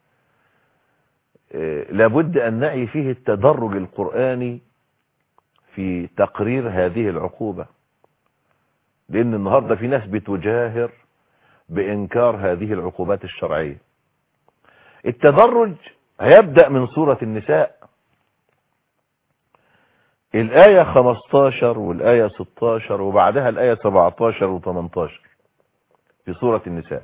لابد أن نعي فيه التدرج القرآني في تقرير هذه العقوبة، لأن النهاردة في ناس بتجاهر بإنكار هذه العقوبات الشرعية. التدرج هيبدأ من سورة النساء الآية خمستاشر والآية ستاشر وبعدها الآية سبعتاشر وثمانتاشر في سورة النساء.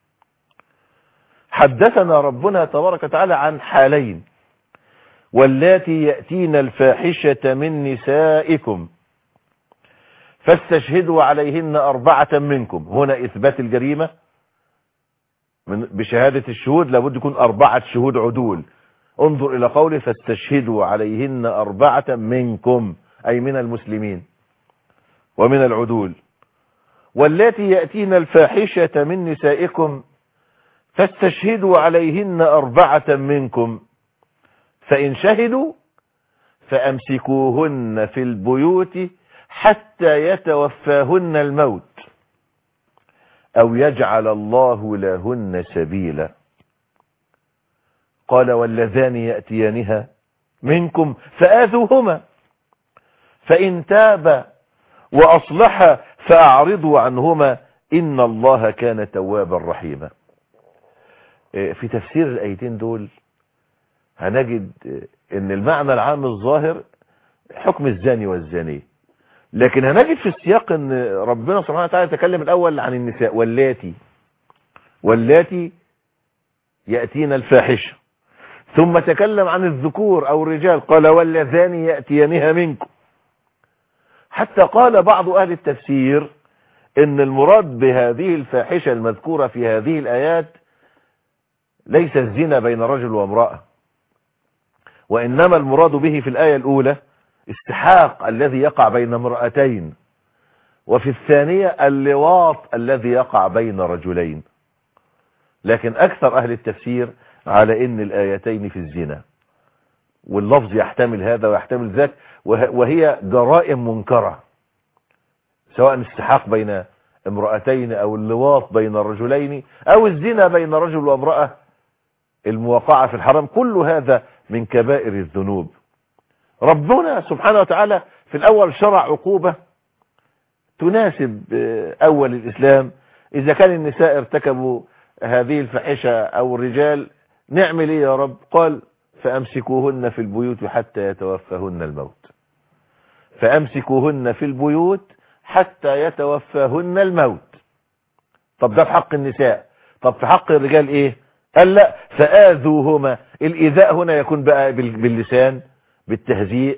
حدثنا ربنا تبارك وتعالى عن حالين: واللاتي يأتين الفاحشة من نسائكم فاستشهدوا عليهن أربعة منكم. هنا إثبات الجريمة من بشهادة الشهود، لابد يكون أربعة شهود عدول، انظر إلى قوله فاستشهدوا عليهن أربعة منكم، أي من المسلمين ومن العدول. واللاتي يأتين الفاحشة من نسائكم فاستشهدوا عليهن أربعة منكم فإن شهدوا فأمسكوهن في البيوت حتى يتوفاهن الموت أو يجعل الله لهن سبيلا. قال واللذان يأتيانها منكم فآذوهما فإن تابا وأصلحا فأعرضوا عنهما إن الله كان توابا رحيما. في تفسير الآيتين دول هنجد ان المعنى العام الظاهر حكم الزاني والزانية، لكن هنجد في السياق ان ربنا سبحانه وتعالى يتكلم الاول عن النساء واللاتي واللاتي يأتين الفاحشة، ثم تكلم عن الذكور او الرجال قال واللذان يأتيانها منكم، حتى قال بعض اهل التفسير ان المراد بهذه الفاحشة المذكورة في هذه الايات ليس الزنا بين رجل وامرأة، وإنما المراد به في الآية الأولى استحاق الذي يقع بين امرأتين، وفي الثانية اللواط الذي يقع بين رجلين. لكن أكثر أهل التفسير على إن الآيتين في الزنا، واللفظ يحتمل هذا ويحتمل ذاك، وهي جرائم منكرة سواء استحاق بين امرأتين أو اللواط بين الرجلين أو الزنا بين رجل وامرأة الموقعة في الحرام، كل هذا من كبائر الذنوب. ربنا سبحانه وتعالى في الأول شرع عقوبة تناسب أول الإسلام. إذا كان النساء ارتكبوا هذه الفاحشة أو الرجال نعمل إيه يا رب؟ قال فأمسكوهن في البيوت حتى يتوفاهن الموت. فأمسكوهن في البيوت حتى يتوفاهن الموت. طب ده في حق النساء، طب في حق الرجال إيه؟ قال لا فآذوهما. الإيذاء هنا يكون بقى باللسان، بالتهزيء،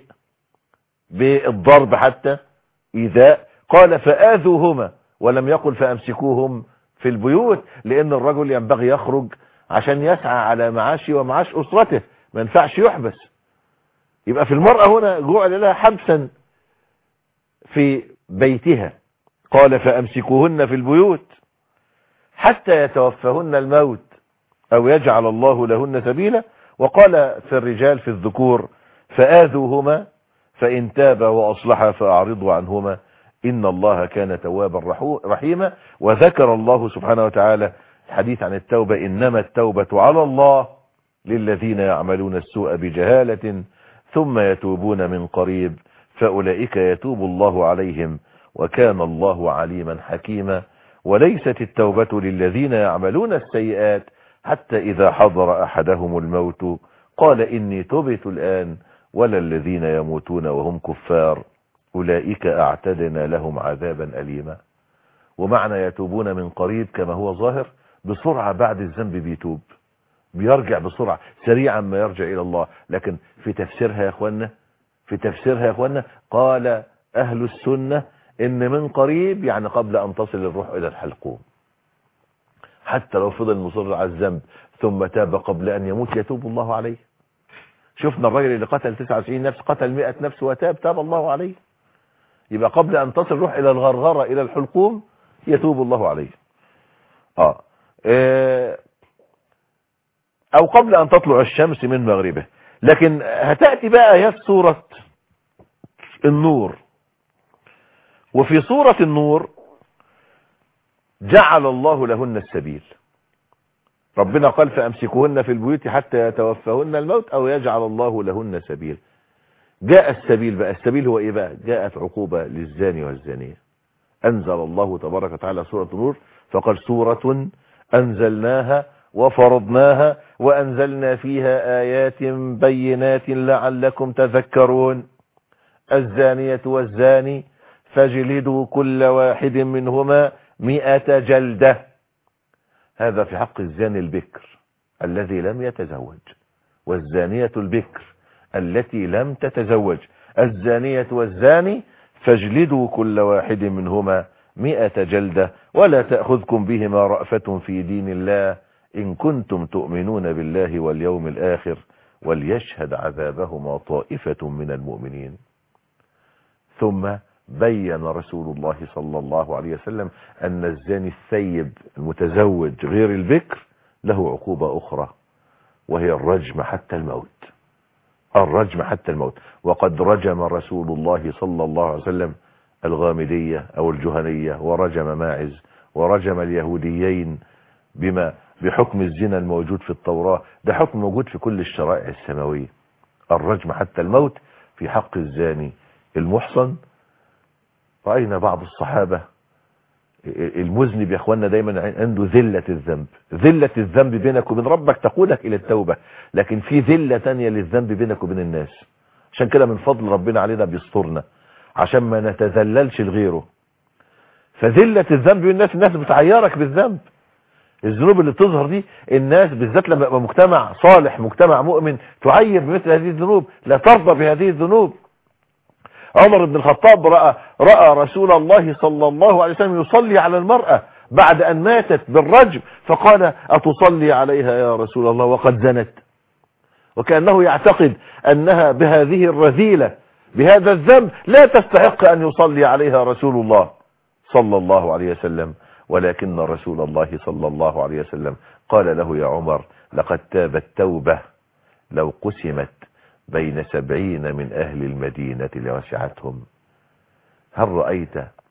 بالضرب، حتى إيذاء. قال فآذوهما ولم يقل فأمسكوهم في البيوت، لأن الرجل ينبغي يخرج عشان يسعى على معاشه ومعاش أسرته، ما ينفعش يحبس. يبقى في المرأة هنا جعل لها حبسا في بيتها. قال فأمسكوهن في البيوت حتى يتوفاهن الموت أو يجعل الله لهن سبيلا. وقال في الرجال في الذكور فآذوهما فإن تابا وأصلحا فأعرضوا عنهما إن الله كان توابا رحيما. وذكر الله سبحانه وتعالى الحديث عن التوبة إنما التوبة على الله للذين يعملون السوء بجهالة ثم يتوبون من قريب فأولئك يتوب الله عليهم وكان الله عليما حكيما. وليست التوبة للذين يعملون السيئات حتى إذا حضر أحدهم الموت قال إني تبت الآن ولا الذين يموتون وهم كفار أولئك أعتدنا لهم عذابا أليما. ومعنى يتوبون من قريب كما هو ظاهر بسرعة بعد الذنب بيتوب، بيرجع بسرعة سريعا ما يرجع إلى الله. لكن في تفسيرها يا أخوانا في تفسيرها يا أخوانا قال أهل السنة إن من قريب يعني قبل أن تصل الروح إلى الحلقوم، حتى لو فضل مصر على الذنب ثم تاب قبل أن يموت يتوب الله عليه. شفنا الرجل اللي قتل تسعة وتسعين نفس قتل مئة نفس وتاب تاب الله عليه. يبقى قبل أن تصل الروح إلى الغرغرة إلى الحلقوم يتوب الله عليه. آه. آه. أو قبل أن تطلع الشمس من مغربه. لكن هتأتي بقى آيات سورة النور، وفي سورة النور جعل الله لهن السبيل. ربنا قال فأمسكوهن في البيوت حتى يتوفاهن الموت أو يجعل الله لهن سبيل. جاء السبيل بقى، السبيل هو إيه بقى؟ جاءت عقوبة للزاني والزانية. أنزل الله تبارك وتعالى سورة النور فقال سورة أنزلناها وفرضناها وأنزلنا فيها آيات بينات لعلكم تذكرون. الزانية والزاني فاجلدوا كل واحد منهما مئة جلدة. هذا في حق الزاني البكر الذي لم يتزوج، والزانية البكر التي لم تتزوج. الزانية والزاني فاجلدوا كل واحد منهما مئة جلدة ولا تأخذكم بهما رأفة في دين الله إن كنتم تؤمنون بالله واليوم الآخر وليشهد عذابهما طائفة من المؤمنين. ثم بين رسول الله صلى الله عليه وسلم أن الزاني الثيب المتزوج غير البكر له عقوبة أخرى، وهي الرجم حتى الموت. الرجم حتى الموت. وقد رجم رسول الله صلى الله عليه وسلم الغامدية أو الجهنية، ورجم ماعز، ورجم اليهوديين بما بحكم الزنا الموجود في التوراة. ده حكم موجود في كل الشرائع السماوية، الرجم حتى الموت في حق الزاني المحصن. رأينا بعض الصحابة، المذنب يا اخوانا دايما عنده ذلة الذنب. ذلة الذنب بينك وبين ربك تقودك الى التوبة، لكن في ذلة تانية للذنب بينك وبين الناس. عشان كده من فضل ربنا علينا بيسترنا عشان ما نتذللش لغيره. فذلة الذنب بين الناس، الناس بتعيرك بالذنب. الذنوب اللي بتظهر دي الناس بالذات لما يبقى مجتمع صالح، مجتمع مؤمن، تعير بمثل هذه الذنوب، لا ترضى بهذه الذنوب. عمر بن الخطاب رأى, رأى رسول الله صلى الله عليه وسلم يصلي على المرأة بعد أن ماتت بالرجم، فقال أتصلي عليها يا رسول الله وقد زنت؟ وكأنه يعتقد أنها بهذه الرذيلة بهذا الذنب لا تستحق أن يصلي عليها رسول الله صلى الله عليه وسلم. ولكن رسول الله صلى الله عليه وسلم قال له: يا عمر، لقد تابت توبة لو قسمت بين سبعين من أهل المدينة لوسعتهم. هل رأيت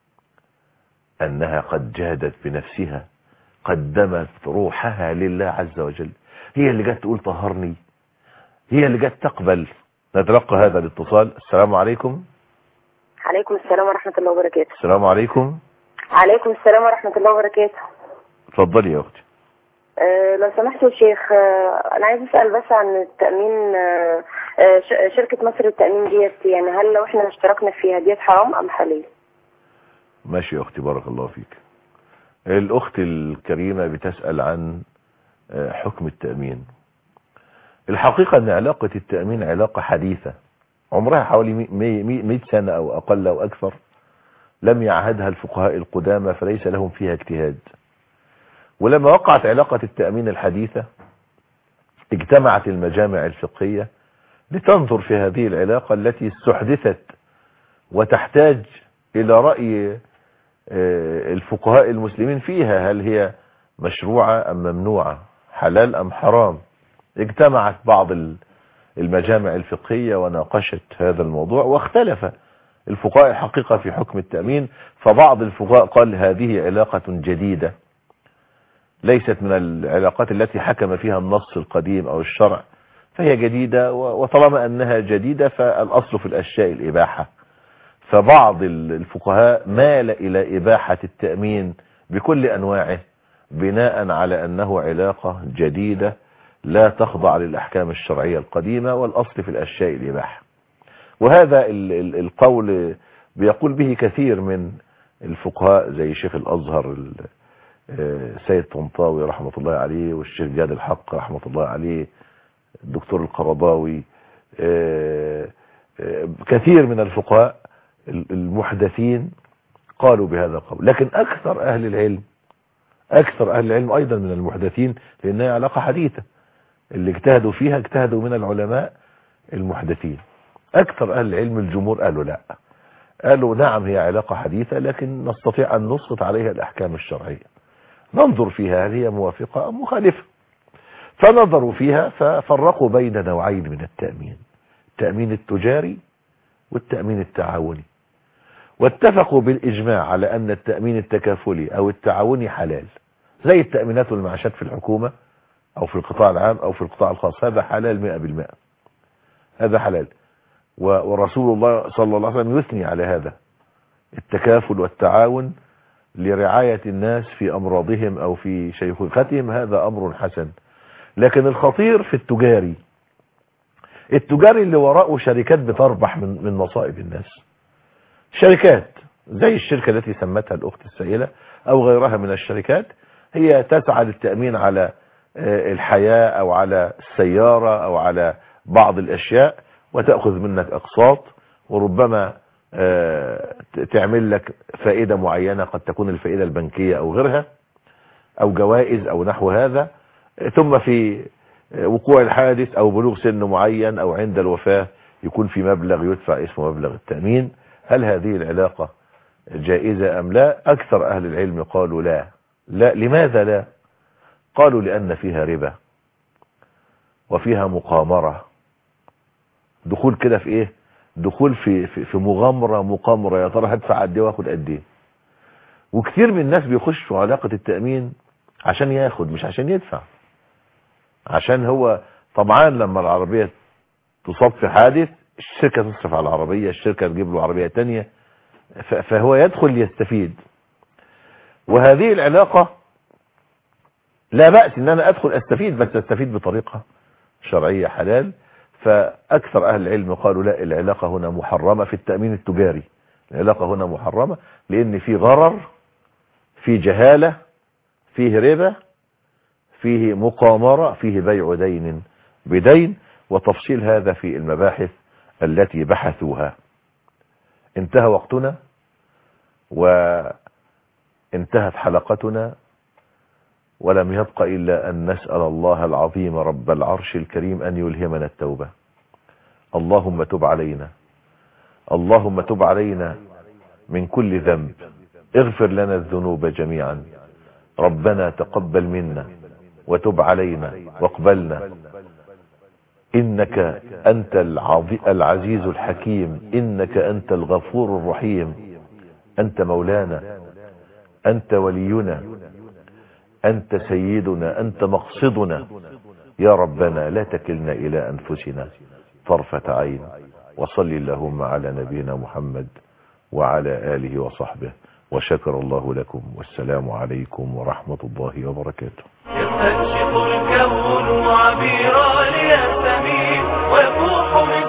أنها قد جادت بنفسها، قدمت روحها لله عز وجل؟ هي اللي جت تقول طهرني، هي اللي جت تقبل. نتلقى هذا الاتصال. السلام عليكم. عليكم السلام ورحمة الله وبركاته. السلام عليكم. عليكم السلام ورحمة الله وبركاته. اتفضلي يا أختي. أه لو سمحت يا شيخ، أه أنا عايز أسأل بس عن التأمين. أه أه شركة مصر التأمين ديت، يعني هل لو احنا اشتركنا فيها ديت حرام أم حلال؟ ماشي يا أختي، بارك الله فيك. الأخت الكريمة بتسأل عن حكم التأمين. الحقيقة أن علاقة التأمين علاقة حديثة، عمرها حوالي مئة سنة أو أقل أو أكثر، لم يعهدها الفقهاء القدامى، فليس لهم فيها اجتهاد. ولما وقعت علاقة التأمين الحديثة اجتمعت المجامع الفقهية لتنظر في هذه العلاقة التي استحدثت وتحتاج إلى رأي الفقهاء المسلمين فيها، هل هي مشروعة أم ممنوعة، حلال أم حرام. اجتمعت بعض المجامع الفقهية وناقشت هذا الموضوع، واختلف الفقهاء الحقيقة في حكم التأمين. فبعض الفقهاء قال هذه علاقة جديدة ليست من العلاقات التي حكم فيها النص القديم أو الشرع، فهي جديدة، وطالما أنها جديدة فالأصل في الأشياء الإباحة. فبعض الفقهاء مال إلى إباحة التأمين بكل أنواعه بناء على أنه علاقة جديدة لا تخضع للأحكام الشرعية القديمة، والأصل في الأشياء الإباحة. وهذا القول بيقول به كثير من الفقهاء زي شيخ الأزهر سيد طنطاوي رحمة الله عليه، والشيخ جاد الحق رحمة الله عليه، الدكتور القرضاوي، كثير من الفقهاء المحدثين قالوا بهذا القول. لكن أكثر أهل العلم أكثر أهل العلم أيضا من المحدثين، لأنها علاقة حديثة، اللي اجتهدوا فيها اجتهدوا من العلماء المحدثين. أكثر أهل العلم الجمهور قالوا لا، قالوا نعم هي علاقة حديثة، لكن نستطيع أن نسقط عليها الأحكام الشرعية، ننظر فيها هل هي موافقة أم مخالفة. فنظروا فيها ففرقوا بين نوعين من التأمين: التأمين التجاري والتأمين التعاوني. واتفقوا بالإجماع على أن التأمين التكافلي أو التعاوني حلال، زي التأمينات والمعاشات في الحكومة أو في القطاع العام أو في القطاع الخاص، هذا حلال مئة بالمئة، هذا حلال. ورسول الله صلى الله عليه وسلم يثني على هذا التكافل والتعاون لرعاية الناس في أمراضهم أو في شيخوختهم، هذا أمر حسن. لكن الخطير في التجاري، التجاري اللي وراءه شركات بتربح من من مصائب الناس، شركات زي الشركة التي سمتها الأخت السائلة أو غيرها من الشركات، هي تسعى للتأمين على الحياة أو على السيارة أو على بعض الأشياء، وتأخذ منك أقساط، وربما تعمل لك فائدة معينة، قد تكون الفائدة البنكية أو غيرها أو جوائز أو نحو هذا. ثم في وقوع الحادث او بلوغ سن معين او عند الوفاة يكون في مبلغ يدفع اسمه مبلغ التأمين. هل هذه العلاقة جائزة ام لا؟ اكثر اهل العلم قالوا لا. لا، لماذا لا؟ قالوا لان فيها ربا وفيها مقامرة، دخول كده في ايه، دخول في في, في مغامرة مقامرة، يا ترى هدفع قد ايه واخد قد ايه. وكثير من الناس بيخشوا علاقة التأمين عشان ياخد مش عشان يدفع، عشان هو طبعا لما العربية تصاب في حادث الشركة تصرف على العربية، الشركة تجيب له عربية تانية، فهو يدخل ليستفيد. وهذه العلاقة لا بأس ان انا ادخل استفيد، بس استفيد بطريقة شرعية حلال. فاكثر اهل العلم قالوا لا، العلاقة هنا محرمة في التأمين التجاري، العلاقة هنا محرمة لان في غرر، في جهالة، فيه ربا، فيه مقامرة، فيه بيع دين بدين. وتفصيل هذا في المباحث التي بحثوها. انتهى وقتنا وانتهت حلقتنا، ولم يبق إلا أن نسأل الله العظيم رب العرش الكريم أن يلهمنا التوبة. اللهم تب علينا، اللهم تب علينا من كل ذنب، اغفر لنا الذنوب جميعا. ربنا تقبل منا وتب علينا واقبلنا، إنك أنت العزيز الحكيم، إنك أنت الغفور الرحيم، أنت مولانا، أنت ولينا، أنت سيدنا، أنت مقصدنا. يا ربنا لا تكلنا إلى أنفسنا طرفة عين. وصل اللهم على نبينا محمد وعلى آله وصحبه، وشكر الله لكم، والسلام عليكم ورحمة الله وبركاته. يستنشق الكون عبيرا ليستميل ويفوح من